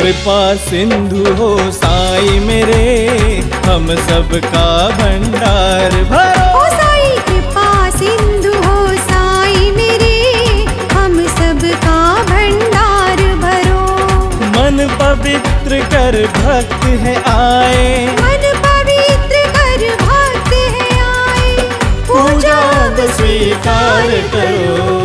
कृपा सिंधु हो साई मेरे, हम सबका भंडार भरो। ओ साई कृपा सिंधु हो साई मेरे, हम सबका भंडार भरो। मन पवित्र कर भक्त है आए, मन पवित्र कर भक्त है आए, पूजा अब स्वीकार करो।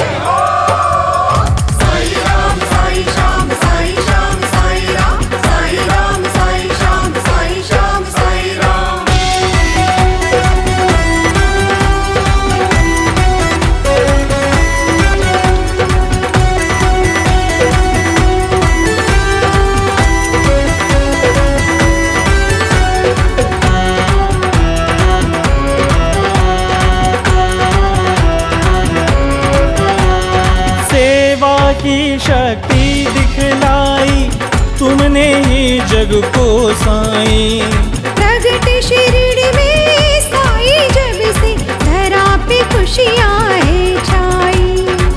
की शक्ति दिखलाई तुमने ही जग को साई, प्रगट शिरडी में साई जब से धरा पे खुशियाँ है छाई।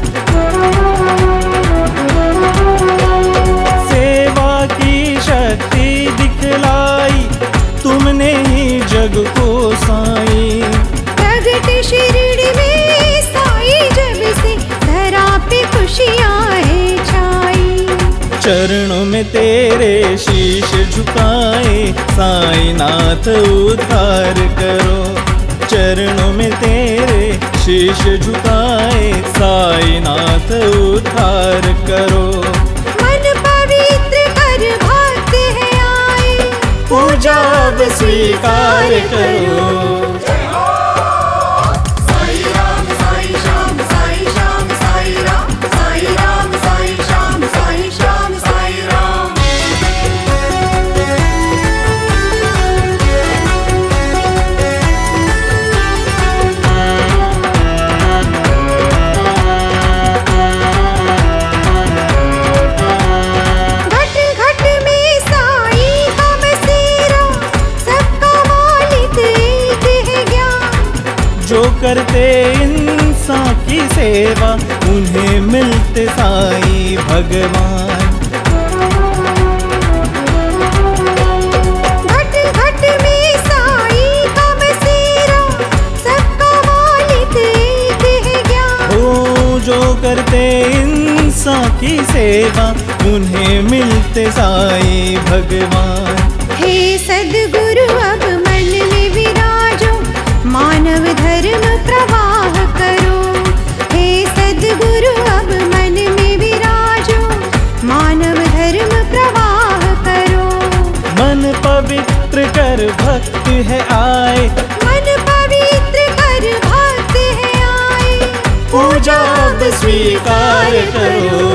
सेवा की शक्ति दिखलाई तुमने ही जग को साई, प्रगट शिरडी में साई जब से धरा पे खुशियाँ है छाई। चरणों में तेरे शीश झुकाए साई नाथ उद्धार करो। चरणों में तेरे शीश झुकाए साई नाथ उद्धार करो। मन पवित्र कर भक्त है आए, पूजा अब स्वीकार करो। जो करते इंसान की सेवा उन्हें मिलते साई भगवान। घट घट में साई का बसेरा, सबका मालिक एक है ज्ञान। ओ जो करते इंसान की सेवा उन्हें मिलते साई भगवान। हे सद्गुरु अब मन में विराजो, मानव धर्म प्रवाह करो। हे सद्गुरु अब मन में विराजो, मानव धर्म प्रवाह करो। मन पवित्र कर भक्त है आए, मन पवित्र कर भक्त है आए, पूजा अब स्वीकार करो।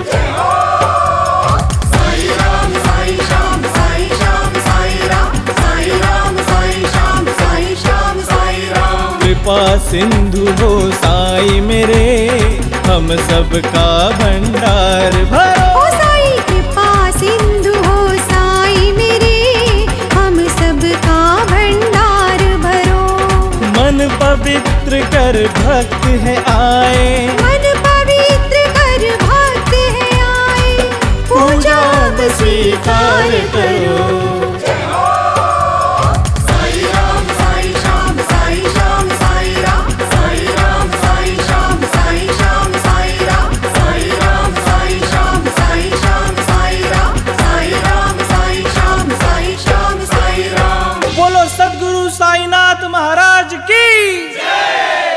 कृपा सिंधु हो साई मेरे, हम सबका भंडार भरो। ओ साई कृपा सिंधु हो साई मेरे, हम सबका भंडार भरो। मन पवित्र कर भक्त है आए, मन पवित्र कर भक्त है आए, पूजा अब स्वीकार करो। बोलो सद्गुरु साईनाथ महाराज की जय।